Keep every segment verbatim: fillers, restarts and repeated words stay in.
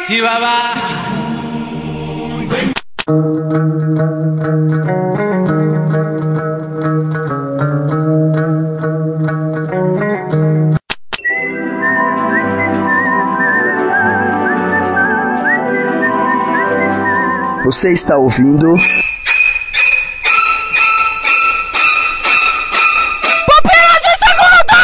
Chihuahua. Você está ouvindo Pupilas de Segunda!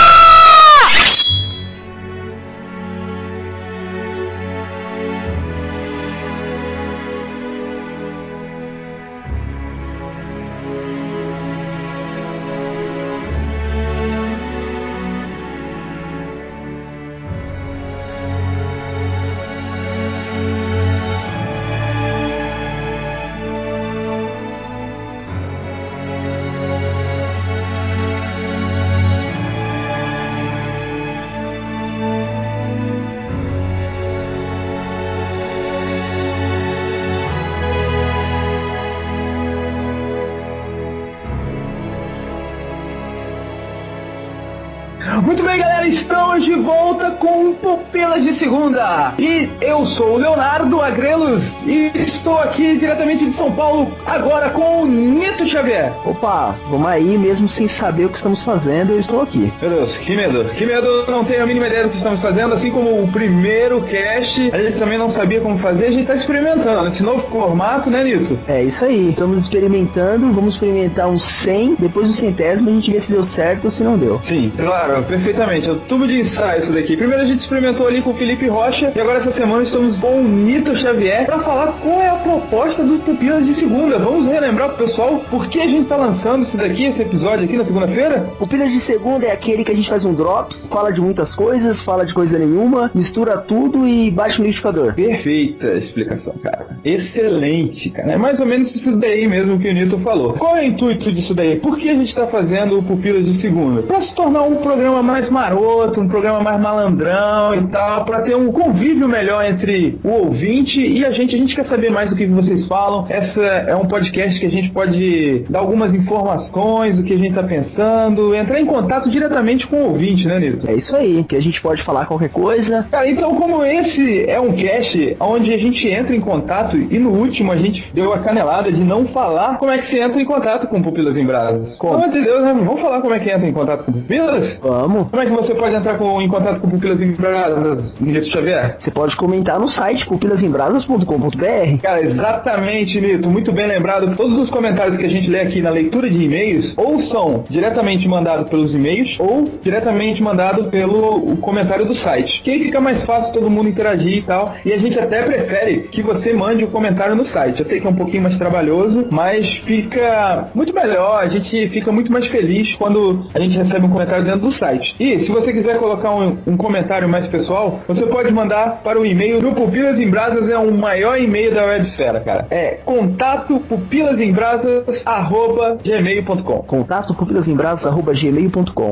Muito bem, galera, estamos de volta com Pupilas de Segunda. E eu sou o Leonardo Agrelos e estou aqui diretamente de São Paulo agora com o Nito Xavier. Opa, vamos aí, mesmo sem saber o que estamos fazendo, eu estou aqui. Meu Deus, que medo, que medo, não tenho a mínima ideia do que estamos fazendo, assim como o primeiro cast, a gente também não sabia como fazer, a gente está experimentando esse novo formato, né, Nito? É isso aí, estamos experimentando, vamos experimentar uns cem, depois do centésimo a gente vê se deu certo ou se não deu. Sim, claro, perfeitamente, é o tubo de ensaio isso daqui. Primeiro a gente experimentou ali com o Felipe Rocha e agora essa semana estamos com o Nito Xavier para falar qual é a proposta do Pupilas de Segunda. Vamos relembrar pro pessoal por que a gente tá lançando isso daqui, esse episódio aqui na segunda-feira? Pupilas de Segunda é aquele que a gente faz um drops, fala de muitas coisas, fala de coisa nenhuma, mistura tudo e baixa no liquidificador. Perfeita explicação, cara. Excelente, cara. É mais ou menos isso daí mesmo que o Nito falou. Qual é o intuito disso daí? Por que a gente tá fazendo o Pupilas de Segunda? Para se tornar um programa mais maroto, um programa mais malandrão e tal, para ter um convívio melhor entre o ouvinte e a gente. A gente quer saber mais do que vocês falam. Essa é um podcast que a gente pode dar algumas informações do que a gente tá pensando, entrar em contato diretamente com o ouvinte, né, Nito? É isso aí, que a gente pode falar qualquer coisa. Cara, então como esse é um cast onde a gente entra em contato e no último a gente deu a canelada de não falar como é que se entra em contato com Pupilas em Brasas. Como? Pelo amor de Deus, né? Vamos falar como é que entra em contato com Pupilas? Vamos. Como é que você pode entrar com, em contato com Pupilas em Brasas, Nito Xavier? Você pode comentar no site pupilas em brasas ponto com ponto b r. Cara, exatamente, Nito. Muito bem lembrado. Todos os comentários que a gente lê aqui na leitura de e-mails ou são diretamente mandados pelos e-mails ou diretamente mandados pelo o comentário do site. Que aí fica mais fácil todo mundo interagir e tal. E a gente até prefere que você mande o comentário no site. Eu sei que é um pouquinho mais trabalhoso, mas fica muito melhor. A gente fica muito mais feliz quando a gente recebe um comentário dentro do site. E se você quiser colocar um, um comentário mais pessoal, você pode mandar para o e-mail do Pupilas em Brasas, é o maior e-mail da websfera, cara. É contato pupilasembrasas arroba gmail ponto com. Contato pupilasembrasas arroba gmail ponto com.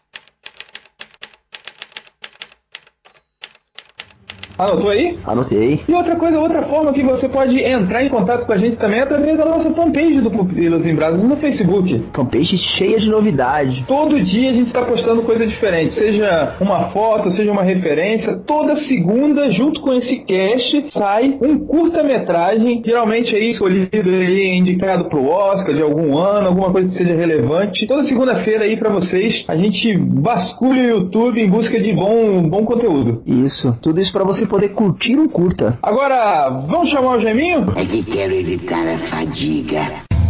Anotou aí? Anotei. E outra coisa, outra forma que você pode entrar em contato com a gente também é através da nossa fanpage do Pupilas em Brasas no Facebook. Fanpage cheia de novidade. Todo dia a gente está postando coisa diferente, seja uma foto, seja uma referência. Toda segunda, junto com esse cast, sai um curta-metragem, geralmente aí escolhido e indicado pro Oscar de algum ano, alguma coisa que seja relevante. Toda segunda-feira aí pra vocês, a gente vasculha o YouTube em busca de bom, bom conteúdo. Isso, tudo isso pra você poder curtir um curta. Agora, vamos chamar o Geminho? É que quero evitar a fadiga.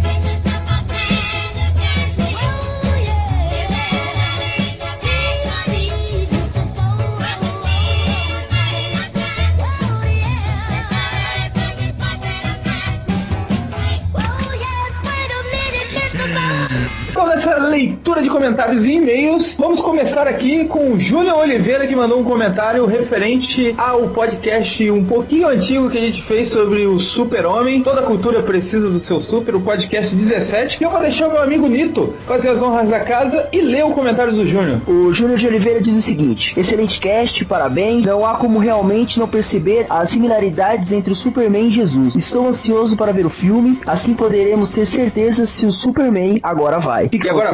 Toda essa leitura de comentários e e-mails, vamos começar aqui com o Júnior Oliveira, que mandou um comentário referente ao podcast um pouquinho antigo que a gente fez sobre o Super-Homem. Toda cultura precisa do seu super, o podcast dezessete. E eu vou deixar o meu amigo Nito fazer as honras da casa e ler o comentário do Júnior. O Júnior de Oliveira diz o seguinte: excelente cast, parabéns. Não há como realmente não perceber as similaridades entre o Superman e Jesus. Estou ansioso para ver o filme, assim poderemos ter certeza se o Superman agora vai. E agora vai, Nito?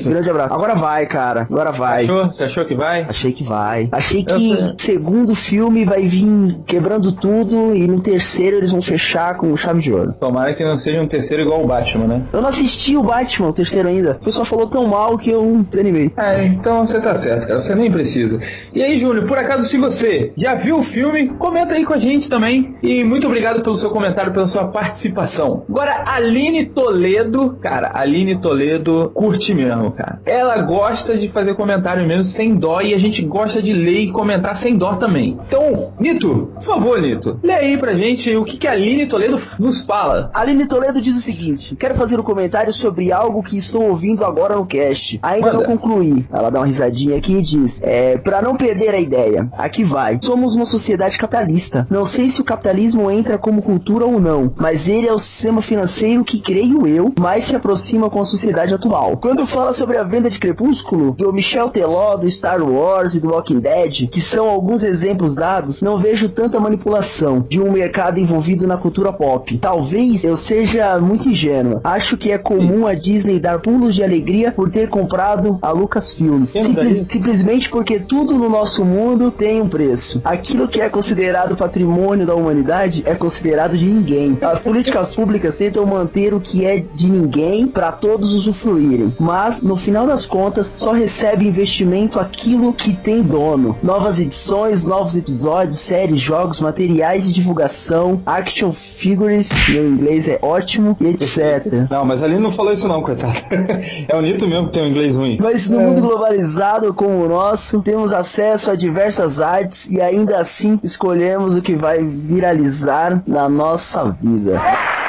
Nito. Grande abraço. Agora vai, cara. Agora vai. Achou? Você achou que vai? Achei que vai. Achei que o segundo filme vai vir quebrando tudo e no terceiro eles vão fechar com chave de ouro. Tomara que não seja um terceiro igual o Batman, né? Eu não assisti o Batman, o terceiro ainda. Você só falou tão mal que eu desanimei. É, então você tá certo, cara. Você nem precisa. E aí, Júnior, por acaso, se você já viu o filme, comenta aí com a gente também. E muito obrigado pelo seu comentário, pela sua participação. Agora, Aline Toledo, cara, Aline Toledo curte mesmo, cara. Ela gosta de fazer comentário mesmo sem dó e a gente gosta de ler e comentar sem dó também. Então, Nito, por favor, Nito, lê aí pra gente o que, que a Aline Toledo nos fala. Aline Toledo diz o seguinte: quero fazer um comentário sobre algo que estou ouvindo agora no cast. Ainda Manda. não concluí. Ela dá uma risadinha aqui e diz: é, pra não perder a ideia, aqui vai. Somos uma sociedade capitalista. Não sei se o capitalismo entra como cultura ou não, mas ele é o sistema financeiro que, creio eu, mais se aproxima com a sociedade atual. Quando fala sobre a venda de Crepúsculo, do Michel Teló, do Star Wars e do Walking Dead, que são alguns exemplos dados, não vejo tanta manipulação de um mercado envolvido na cultura pop. Talvez eu seja muito ingênua. Acho que é comum a Disney dar pulos de alegria por ter comprado a Lucasfilm. Simples, simplesmente porque tudo no nosso mundo tem um preço. Aquilo que é considerado patrimônio da humanidade é considerado de ninguém. As políticas públicas tentam manter o que é de ninguém para todos usufruírem, mas no final das contas só recebe investimento aquilo que tem dono. Novas edições, novos episódios, séries, jogos, materiais de divulgação, action figures, meu inglês é ótimo, e etcétera. Não, mas ali não falou isso não, coitado. É o Nito mesmo que tem um inglês ruim. Mas no é. mundo globalizado como o nosso, temos acesso a diversas artes e ainda assim escolhemos o que vai viralizar na nossa vida.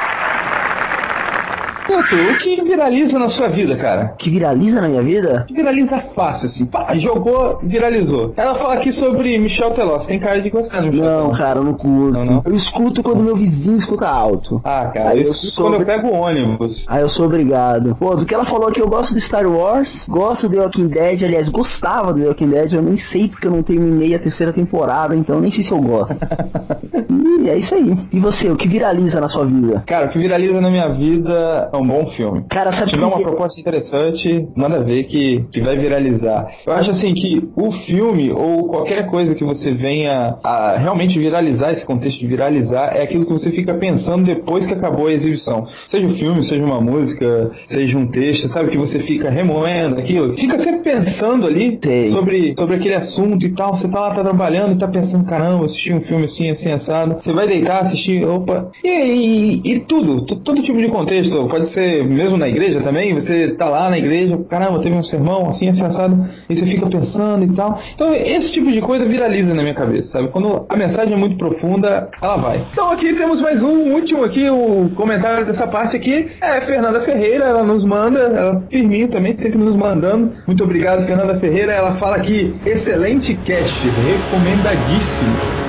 O que viraliza na sua vida, cara? Que viraliza na minha vida? Que viraliza fácil, assim. Pá, jogou, viralizou. Ela fala aqui sobre Michel Teló. Você tem cara de gostar do Michel Não, Teló. cara, eu não curto. Não, não. Eu escuto quando meu vizinho escuta alto. Ah, cara, Aí eu eu escuto sou... quando eu pego o ônibus. Aí eu sou obrigado. Pô, do que ela falou aqui, eu gosto do Star Wars, gosto do The Walking Dead, aliás, gostava do The Walking Dead, eu nem sei porque eu não terminei a terceira temporada, então nem sei se eu gosto. E é isso aí. E você, o que viraliza na sua vida? Cara, o que viraliza na minha vida é um bom filme. Cara, sabe Se tiver uma proposta interessante, manda ver que, que vai viralizar. Eu acho assim que o filme ou qualquer coisa que você venha a realmente viralizar, esse contexto de viralizar, é aquilo que você fica pensando depois que acabou a exibição. Seja um filme, seja uma música, seja um texto, sabe? Que você fica remoendo aquilo. Fica sempre pensando ali sobre, sobre aquele assunto e tal. Você tá lá, tá trabalhando e tá pensando, caramba, assisti um filme assim, assim, assado. Você vai deitar, assistir, opa. E, e, e tudo, todo tipo de contexto. Pode ser mesmo na igreja também, você tá lá na igreja, caramba, teve um sermão assim, assim, assado, e você fica pensando e tal. Então, esse tipo de coisa viraliza na minha cabeça, sabe? Quando a mensagem é muito profunda, ela vai. Então, aqui temos mais um, último aqui, o comentário dessa parte aqui, é Fernanda Ferreira, ela nos manda, ela firminho também, sempre nos mandando. Muito obrigado, Fernanda Ferreira. Ela fala aqui, excelente cast, recomendadíssimo.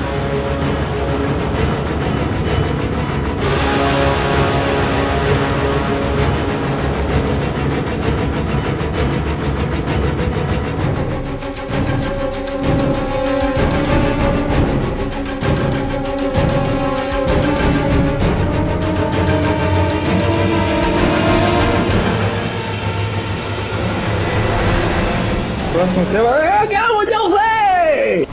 Próximo tema é Guerra Mundial Z!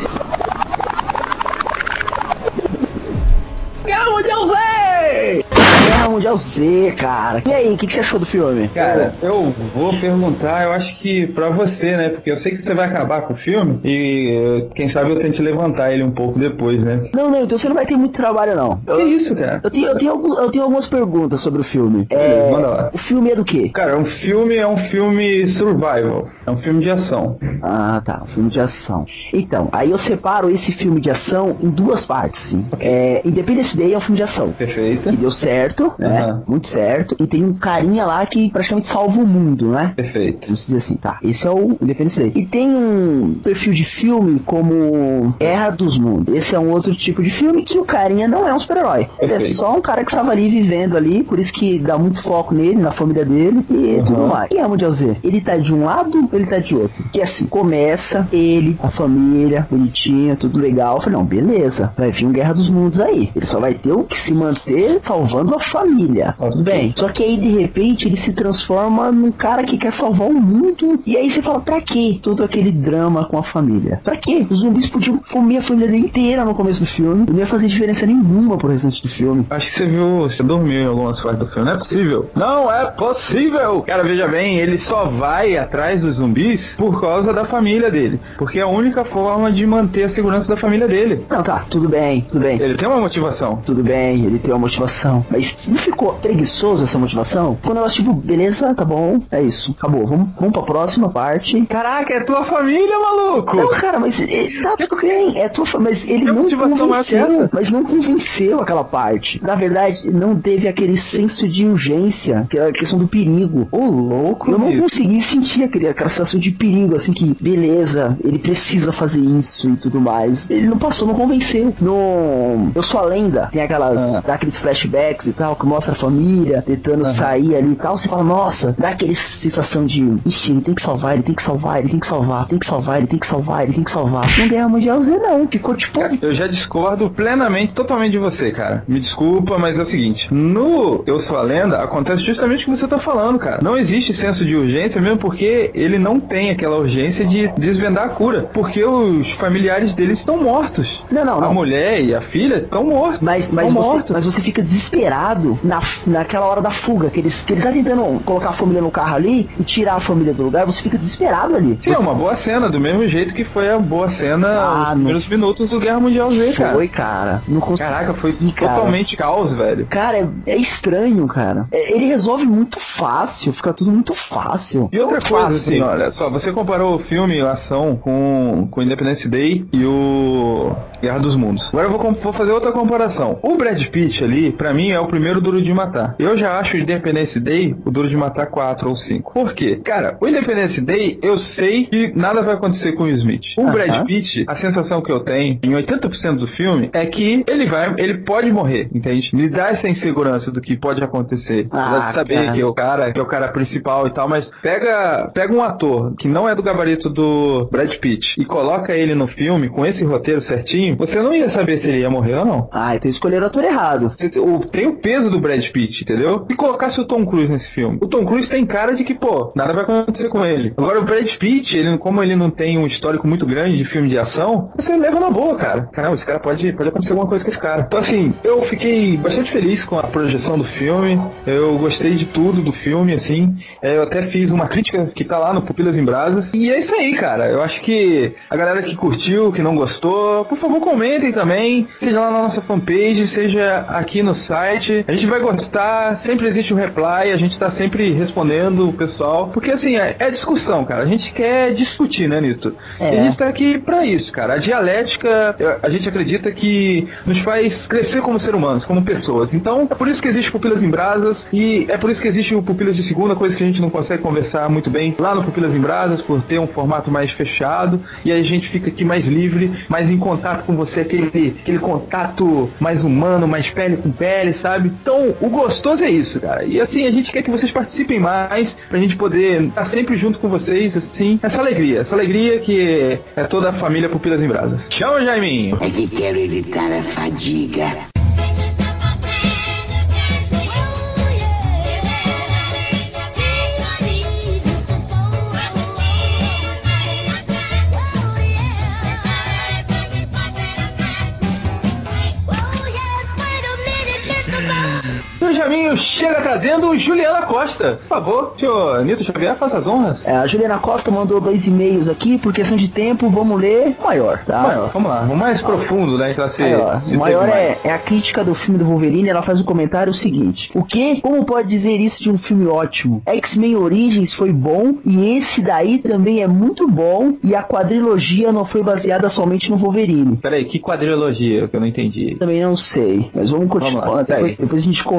Guerra Mundial Z! Guerra Mundial Z, cara. E aí, o que, que você achou do filme? Cara, eu vou perguntar, eu acho que pra você, né? Porque eu sei que você vai acabar com o filme e quem sabe eu tente levantar ele um pouco depois, né? Não, não, então você não vai ter muito trabalho, não. Eu, que isso, cara? Eu tenho, eu, tenho alguns, eu tenho algumas perguntas sobre o filme. Beleza, é, manda lá. O filme é do quê? Cara, um filme é um filme survival. É um filme de ação. Ah, tá. Um filme de ação. Então, aí eu separo esse filme de ação em duas partes, sim. Okay. É, Independence Day é um filme de ação. Perfeito. Que deu certo, né? Uhum. Muito certo. E tem um carinha lá que praticamente salva o mundo, né? Perfeito. Vamos dizer assim, tá. Esse é o Independence Day. E tem um perfil de filme como Guerra dos Mundos. Esse é um outro tipo de filme que o carinha não é um super-herói. Ele é só um cara que estava ali vivendo ali, por isso que dá muito foco nele, na família dele e uhum. tudo mais. E a Mundial Z? Ele tá de um lado ou ele tá de outro? Que assim, Começa ele, a família, bonitinha, tudo legal. Eu falei, não, beleza, vai vir um Guerra dos Mundos aí. Ele só vai ter o que se manter salvando a família. Tudo bem. Só que aí, de repente, ele se transforma num cara que quer salvar o mundo. E aí você fala, pra quê? Todo aquele drama com a família. Pra quê? Os zumbis podiam comer a família dele inteira no começo do filme. Não ia fazer diferença nenhuma pro restante do filme. Acho que você viu, você dormiu em algumas partes do filme. Não é possível. Não é possível! Cara, veja bem, ele só vai atrás dos zumbis por causa da família dele. Porque é a única forma de manter a segurança da família dele. Não, tá, tudo bem, tudo bem. Ele tem uma motivação. Tudo bem, ele tem uma motivação. Mas não ficou preguiçoso essa motivação? Foi um negócio tipo, beleza, tá bom, é isso, acabou. Vamos, vamos pra próxima parte. Caraca, é tua família, maluco! Não, cara, mas ele, tá tudo bem, é tua família. Mas ele não convenceu, mas não convenceu aquela parte. Na verdade, não teve aquele senso de urgência, que é a questão do perigo. Ô, louco, eu não isso. consegui sentir aquele, aquela sensação de perigo, assim, que beleza, ele precisa fazer isso e tudo mais. Ele não passou, não convenceu. No Eu Sou a Lenda, tem aquelas, ah. dá aqueles flashbacks e tal, que mostra a família tentando ah. sair ali e tal. Você fala, nossa, dá aquela sensação de, ixi, ele tem que salvar, ele tem que salvar, ele tem que salvar, tem que salvar, ele tem que salvar, ele tem que salvar. Não ganhou Mundial Z não, ficou tipo... Eu já discordo plenamente, totalmente de você, cara. Me desculpa, mas é o seguinte, no Eu Sou a Lenda, acontece justamente o que você tá falando, cara. Não existe senso de urgência, mesmo porque ele não tem aquela urgência de desvendar a cura, porque os familiares dele estão mortos. Não, não, não. A mulher e a filha estão mortos. Mas, mas, você, mortos. mas você fica desesperado na, naquela hora da fuga, que eles, que eles tá tentando colocar a família no carro ali e tirar a família do lugar, você fica desesperado ali. Sim, você... é uma boa cena, do mesmo jeito que foi a boa cena ah, nos primeiros não... minutos do Guerra Mundial Z, cara. Foi, cara. Não consegui, Caraca, foi cara. totalmente caos, velho. Cara, é, é estranho, cara. É, ele resolve muito fácil, fica tudo muito fácil. E outra coisa, fácil. assim, olha só, você comparou o filme, a ação, com, com Independence Day e o Guerra dos Mundos. Agora eu vou, vou fazer outra comparação. O Brad Pitt ali, pra mim, é o primeiro Duro de Matar. Eu já acho o Independence Day o Duro de Matar quatro ou cinco. Por quê? Cara, o Independence Day, eu sei que nada vai acontecer com o Smith. O uh-huh. Brad Pitt, a sensação que eu tenho em oitenta por cento do filme é que ele vai, ele pode morrer, entende? Me dá essa insegurança do que pode acontecer. Ah, de saber cara. que é o cara, que é o cara principal e tal, mas pega, pega um ator que não é do gabarito do Brad Pitt e coloca ele no filme com esse roteiro certinho, você não ia saber se ele ia morrer ou não. Ah, então escolheram o ator errado. Você tem o, tem o peso do Brad Pitt, entendeu? Se colocasse o Tom Cruise nesse filme, o Tom Cruise tem cara de que, pô, nada vai acontecer com ele. Agora o Brad Pitt, ele, como ele não tem um histórico muito grande de filme de ação, você leva na boa, cara. Caramba, esse cara pode, pode acontecer alguma coisa com esse cara. Então assim, eu fiquei bastante feliz com a projeção do filme, eu gostei de tudo do filme, assim, eu até fiz uma crítica que tá lá no Pupilas em Brasas, e é isso aí, cara. Eu acho que a galera que curtiu, que não gostou, por favor comentem também, seja lá na nossa fanpage, seja aqui no site, a gente vai gostar, sempre existe um reply, a gente tá sempre respondendo o pessoal, porque assim, é, é discussão, cara, a gente quer discutir, né, Nito? É. E a gente tá aqui pra isso, cara. A dialética, a gente acredita que nos faz crescer como ser humanos, como pessoas. Então, é por isso que existe Pupilas em Brasas, e é por isso que existe o Pupilas de Segunda, coisa que a gente não consegue conversar muito bem lá no Pupilas em Brasas, por ter um formato mais fechado, e aí a gente fica aqui mais livre, mais em contato com você, aquele, aquele contato mais humano, mais pele com pele, sabe? Então, o gostoso é isso, cara. E assim, a gente quer que vocês participem mais, pra gente poder estar sempre junto com vocês, assim, essa alegria, essa alegria que é toda a família Pupilas em Brasas. Chama, Jaiminho! É que quero evitar a fadiga. Jaminho chega trazendo Juliana Costa. Por favor, senhor Nito Xavier, faça as honras. É, a Juliana Costa mandou dois e-mails aqui, por questão de tempo, vamos ler o maior, tá? Maior, vamos lá. O mais profundo, né? Pra ser, maior. O maior é, é a crítica do filme do Wolverine, ela faz o comentário seguinte: o quê? Como pode dizer isso de um filme ótimo? X-Men Origins foi bom, e esse daí também é muito bom, e a quadrilogia não foi baseada somente no Wolverine. Peraí, que quadrilogia? Que eu não entendi. Também não sei, mas vamos continuar, vamos lá, depois, depois a gente comenta.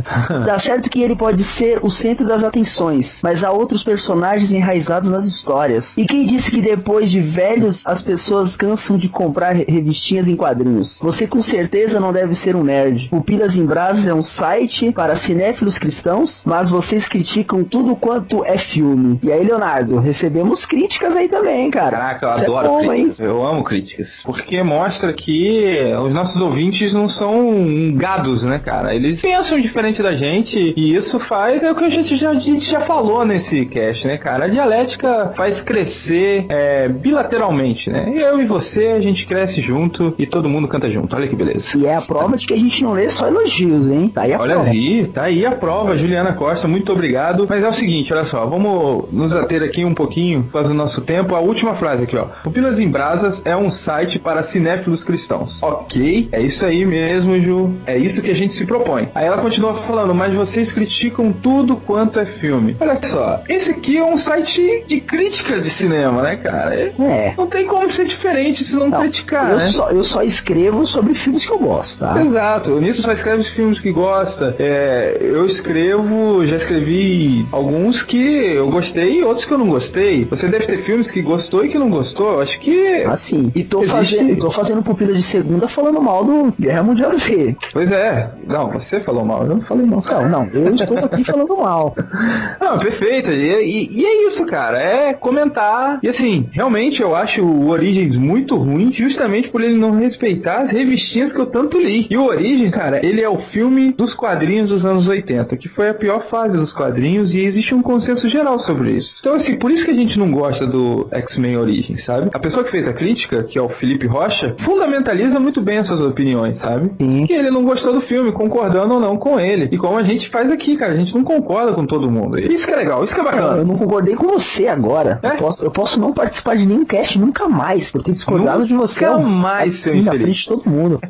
Tá certo que ele pode ser o centro das atenções, mas há outros personagens enraizados nas histórias. E quem disse que depois de velhos as pessoas cansam de comprar revistinhas em quadrinhos? Você com certeza não deve ser um nerd. Pupilas em Brasas é um site para cinéfilos cristãos, mas vocês criticam tudo quanto é filme. E aí, Leonardo, recebemos críticas aí também, cara. Caraca, eu Isso adoro é bom, críticas. hein? Eu amo críticas. Porque mostra que os nossos ouvintes não são gados, né, cara? Eles pensam diferente da gente e isso faz, é o que a gente já, a gente já falou nesse cast, né, cara? A dialética faz crescer é, bilateralmente, né? Eu e você, a gente cresce junto e todo mundo canta junto. Olha que beleza. E é a prova de que a gente não lê só elogios, hein? Tá aí a Olha prova. aí, tá aí a prova, Juliana Costa, muito obrigado. Mas é o seguinte, olha só, vamos nos ater aqui um pouquinho, faz o nosso tempo. A última frase aqui, ó. Pupilas em Brasas é um site para cinéfilos cristãos. Ok, é isso aí mesmo, Ju. É isso que a gente se propõe. Aí ela continua falando, mas vocês criticam tudo quanto é filme. Olha só, esse aqui é um site de crítica de cinema, né, cara? É. Não tem como ser diferente se não, não criticar, eu né? Só, eu só escrevo sobre filmes que eu gosto, tá? Exato, o Nisso só escreve os filmes que gosta. É, eu escrevo, já escrevi alguns que eu gostei e outros que eu não gostei. Você deve ter filmes que gostou e que não gostou. Acho que... Ah, sim. E tô, existe... fazendo, tô fazendo pupila de segunda falando mal do Guerra Mundial Z. Pois é. Não, você falou mal, eu não falei mal. Não, não, eu estou aqui falando mal. Não, perfeito. E, e, e é isso, cara. É comentar. E assim, realmente eu acho o Origins muito ruim, justamente por ele não respeitar as revistinhas que eu tanto li. E o Origins, cara, ele é o filme dos quadrinhos dos anos oitenta, que foi a pior fase dos quadrinhos e existe um consenso geral sobre isso. Então, assim, por isso que a gente não gosta do X-Men Origins, sabe? A pessoa que fez a crítica, que é o Felipe Rocha, fundamentaliza muito bem essas opiniões, sabe? Sim. Que ele não gostou do filme, concordando ou não com ele. E como a gente faz aqui, cara, a gente não concorda com todo mundo. Isso que é legal, isso que é bacana. Eu não concordei com você agora. É? Eu, posso, eu posso não participar de nenhum cast nunca mais, por ter discordado nunca de você. Nunca mais, seu infeliz. Na infeliz. frente de todo mundo.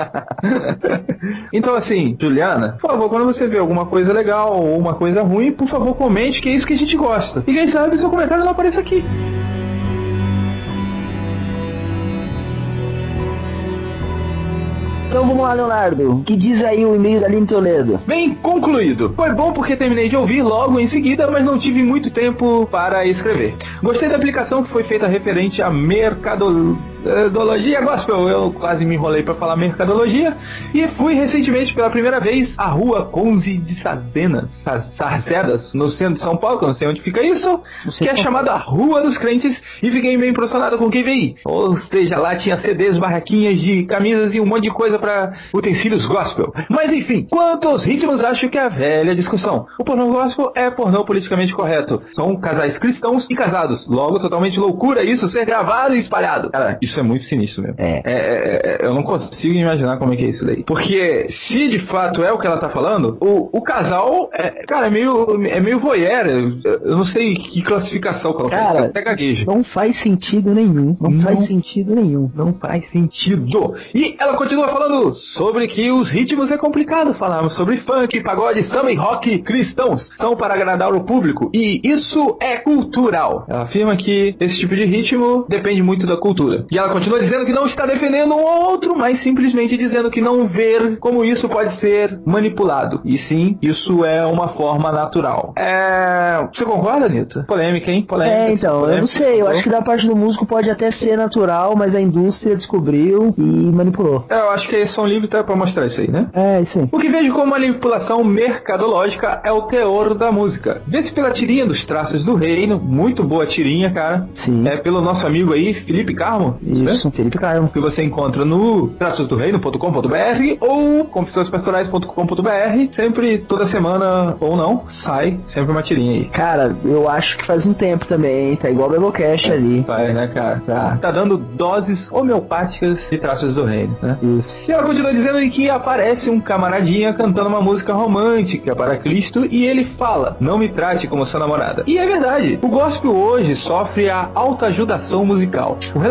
Então, assim, Juliana, por favor, quando você vê alguma coisa legal ou uma coisa ruim, por favor, comente, que é isso que a gente gosta. E quem sabe seu comentário não apareça aqui. Então vamos lá, Leonardo. Que diz aí o e-mail da Aline Toledo? Bem concluído. Foi bom porque terminei de ouvir logo em seguida, mas não tive muito tempo para escrever. Gostei da aplicação que foi feita referente a mercadologia gospel. Eu quase me enrolei para falar mercadologia. E fui recentemente pela primeira vez à rua Conze de Sarzenas, Sarzedas, no centro de São Paulo, que eu não sei onde fica isso, que é chamada Rua dos Crentes, e fiquei bem impressionado com o que vi. Ou seja, lá tinha C Ds, barraquinhas de camisas e um monte de coisa para utensílios gospel. Mas enfim, quanto aos ritmos, acho que é a velha discussão. O pornô gospel é pornô politicamente correto. São casais cristãos e casados. Logo, totalmente loucura isso ser gravado e espalhado. Cara, isso é muito sinistro mesmo. É. É, é, é, eu não consigo imaginar como é que é isso daí. Porque se de fato é o que ela tá falando, o, o casal, é, cara, é meio, é meio voyeur. Eu, eu não sei que classificação colocar. Cara, até gaguejo. Não faz sentido nenhum. Não, não faz sentido nenhum. Não faz sentido. E ela continua falando sobre que os ritmos é complicado. Falamos sobre funk, pagode, samba e rock cristãos são para agradar o público e isso é cultural. Ela afirma que esse tipo de ritmo depende muito da cultura. E ela continua dizendo que não está defendendo um ou outro, mas simplesmente dizendo que não vê como isso pode ser manipulado. E sim, isso é uma forma natural. É... Você concorda, Anitta? Polêmica, hein? Polêmica. É, então, polêmica, eu não sei. Eu acho que da parte do músico pode até ser natural, mas a indústria descobriu e manipulou. Eu acho que Som Livre tá pra mostrar isso aí, né? É, isso aí. O que vejo como manipulação mercadológica é o teor da música. Vê-se pela tirinha dos Traços do Reino, muito boa tirinha, cara. Sim. É pelo nosso amigo aí, Felipe Carmo. Isso, Felipe Carmo. Que você encontra no traços do reino ponto com ponto b r ou confissões pastorais ponto com ponto b r. Sempre, toda semana, ou não, sai sempre uma tirinha aí. Cara, eu acho que faz um tempo também, tá igual o Bebocast ali. Vai, né, cara? Tá. Tá dando doses homeopáticas de Traços do Reino, né? Isso. E ela continua dizendo que aparece um camaradinha cantando uma música romântica para Cristo e ele fala, não me trate como sua namorada. E é verdade, o gospel hoje sofre a autoajudação musical. O relacionamento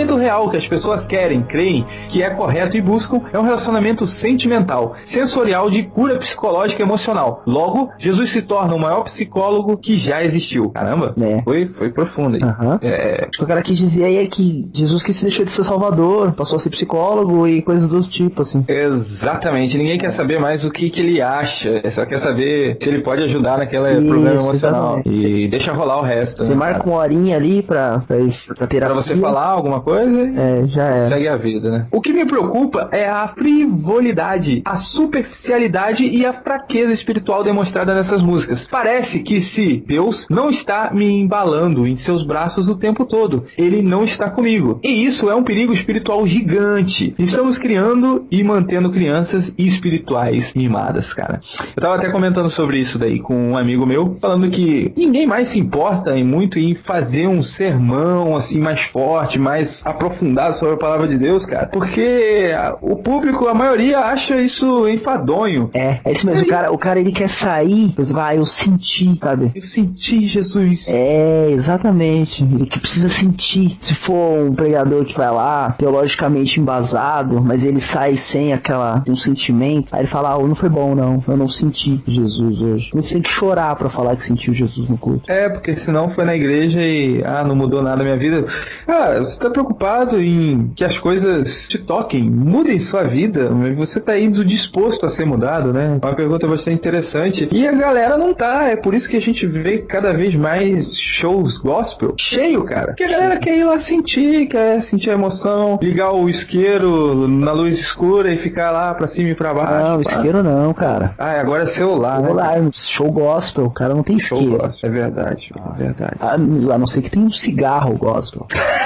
relacionamento real que as pessoas querem, creem que é correto e buscam é um relacionamento sentimental, sensorial, de cura psicológica e emocional. Logo, Jesus se torna o maior psicólogo que já existiu. Caramba, é. foi, foi profundo aí. Uhum. É... O que o cara quis dizer aí é que Jesus que se deixou de ser salvador, passou a ser psicólogo e coisas do tipo, assim. Exatamente, ninguém quer saber mais o que, que ele acha, só quer saber se ele pode ajudar naquele Isso, problema emocional. Exatamente. E deixa rolar o resto. Você né, marca cara? uma horinha ali pra, pra, pra terapia. Pra você falar alguma coisa, é, já é. segue a vida, né? O que me preocupa é a frivolidade, a superficialidade e a fraqueza espiritual demonstrada nessas músicas. Parece que se Deus não está me embalando em seus braços o tempo todo, ele não está comigo. E isso é um perigo espiritual gigante. Estamos criando e mantendo crianças espirituais mimadas, cara. Eu tava até comentando sobre isso daí com um amigo meu, falando que ninguém mais se importa em muito em fazer um sermão assim mais forte, mais aprofundado sobre a palavra de Deus, cara, porque o público, a maioria acha isso enfadonho. É, é isso mesmo. O cara, o cara ele quer sair, vai, ah, eu senti, sabe? Eu senti Jesus. É, exatamente. Ele que precisa sentir. Se for um pregador que vai lá, teologicamente embasado, mas ele sai sem aquela, sem um sentimento, aí ele fala, ah, não foi bom não, eu não senti Jesus hoje. Você tem que chorar pra falar que sentiu Jesus no culto. É, porque senão foi na igreja e, ah, não mudou nada na minha vida. Ah, você tá preocupado em que as coisas te toquem, mudem sua vida, mas você tá indo disposto a ser mudado, né? É uma pergunta bastante interessante. E a galera não tá, é por isso que a gente vê cada vez mais shows gospel cheio, cara. Porque a galera quer ir lá sentir, quer sentir a emoção, ligar o isqueiro na luz escura e ficar lá pra cima e pra baixo. Não, pá. isqueiro não, cara. Ah, agora é celular, celular, né? Show gospel, o cara não tem Show isqueiro. gospel, é verdade, é verdade. A, a não ser que tenha um cigarro gospel.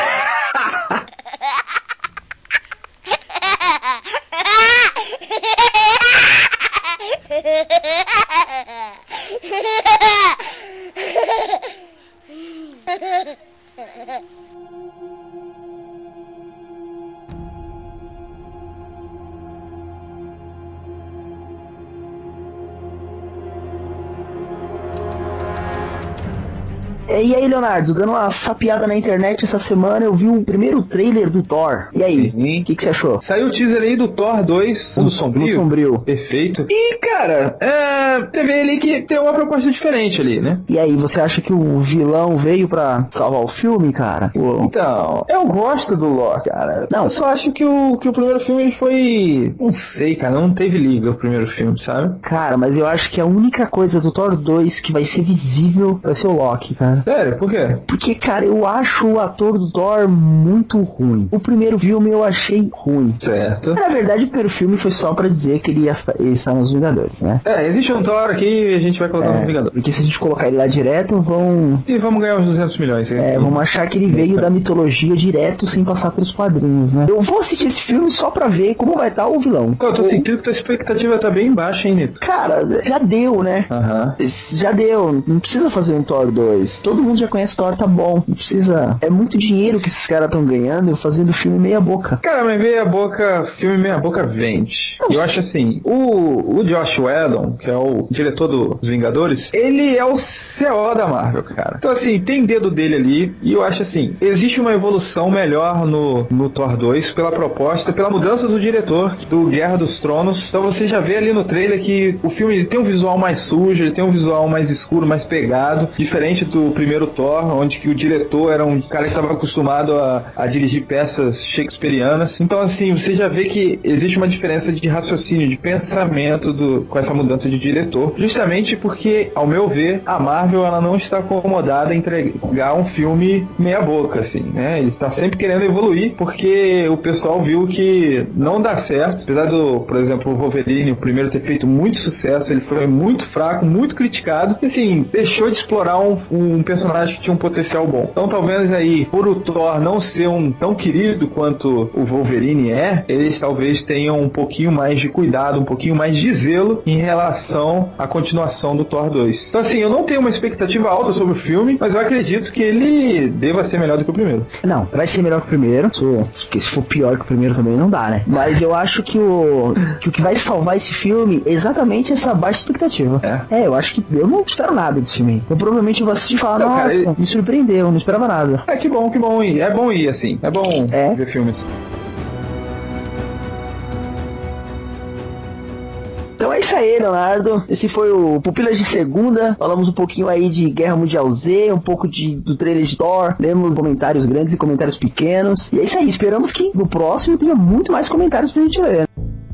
E aí, Leonardo, dando uma sapiada na internet essa semana, eu vi o primeiro trailer do Thor. E aí, o que, que você achou? Saiu o teaser aí do Thor dois, Mundo Sombrio. Mundo Sombrio. Perfeito. E, cara, é, você vê ali que tem uma proposta diferente ali, né? E aí, você acha que o vilão veio pra salvar o filme, cara? Pô. Então, eu gosto do Loki, cara. Não, eu só acho que o, que o primeiro filme ele foi... Não sei, cara, não teve liga o primeiro filme, sabe? Cara, mas eu acho que a única coisa do Thor dois que vai ser visível vai ser o Loki, cara. Sério? Por quê? Porque, cara, eu acho o ator do Thor muito ruim. O primeiro filme eu achei ruim. Certo. Na verdade, o primeiro filme foi só pra dizer que ele ia estar, ele está nos Vingadores, né? É, existe um Thor aqui e a gente vai colocar é, no Vingador. Porque se a gente colocar ele lá direto, vão... E vamos ganhar uns duzentos milhões. É, vamos achar que ele veio da mitologia direto, sem passar pelos quadrinhos, né? Eu vou assistir esse filme só pra ver como vai estar o vilão. Eu tô sentindo que tua expectativa tá bem baixa, hein, Nito? Cara, já deu, né? Aham. Uhum. Já deu. Não precisa fazer um Thor dois. Todo mundo já conhece Thor, tá bom. Não precisa... É muito dinheiro que esses caras estão ganhando fazendo filme meia boca. Cara, mas meia boca... Filme meia boca vende. Eu acho assim... O, o Josh Whedon, que é o diretor dos Vingadores, ele é o C E O da Marvel, cara. Então, assim, tem dedo dele ali. E eu acho assim... Existe uma evolução melhor no, no Thor dois pela proposta, pela mudança do diretor do Guerra dos Tronos. Então você já vê ali no trailer que o filme ele tem um visual mais sujo, ele tem um visual mais escuro, mais pegado. Diferente do primeiro Thor, onde que o diretor era um cara que estava acostumado a, a dirigir peças shakespearianas. Então, assim, você já vê que existe uma diferença de raciocínio, de pensamento do, com essa mudança de diretor, justamente porque, ao meu ver, a Marvel ela não está acomodada em entregar um filme meia boca, assim, né? Ele está sempre querendo evoluir, porque o pessoal viu que não dá certo, apesar do, por exemplo, o Wolverine, o primeiro ter feito muito sucesso, ele foi muito fraco, muito criticado, e assim, deixou de explorar um, um personagem que tinha um potencial bom. Então talvez aí, por o Thor não ser um tão querido quanto o Wolverine é, eles talvez tenham um pouquinho mais de cuidado, um pouquinho mais de zelo em relação à continuação do Thor dois. Então assim, eu não tenho uma expectativa alta sobre o filme, mas eu acredito que ele deva ser melhor do que o primeiro. Não, vai ser melhor que o primeiro, porque se for pior que o primeiro também não dá, né? Mas eu acho que o que, o que vai salvar esse filme é exatamente essa baixa expectativa. É. É, eu acho que eu não espero nada desse filme. Eu provavelmente vou assistir e falar, fala, Então, nossa, cara, ele- me surpreendeu, não esperava nada. É que bom, que bom ir. É bom ir, assim. É bom É. ver filmes. Então é isso aí, Leonardo. Esse foi o Pupilas de Segunda. Falamos um pouquinho aí de Guerra Mundial Z, um pouco de, do trailer de Thor. Lemos comentários grandes e comentários pequenos. E é isso aí. Esperamos que no próximo tenha muito mais comentários pra gente ler.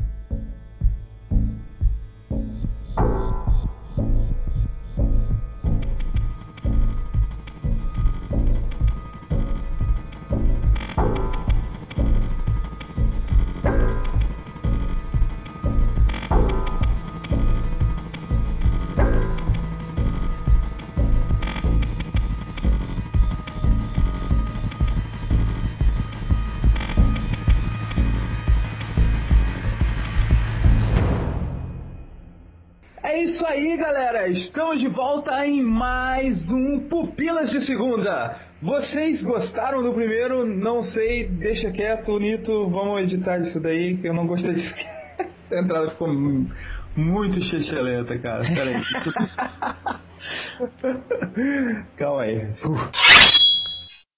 É isso aí, galera. Estamos de volta em mais um Pupilas de Segunda. Vocês gostaram do primeiro? Não sei, deixa quieto, Nito. Vamos editar isso daí, que eu não gostei disso. A entrada ficou muito chechelenta, cara. Pera aí. Calma aí. Uh.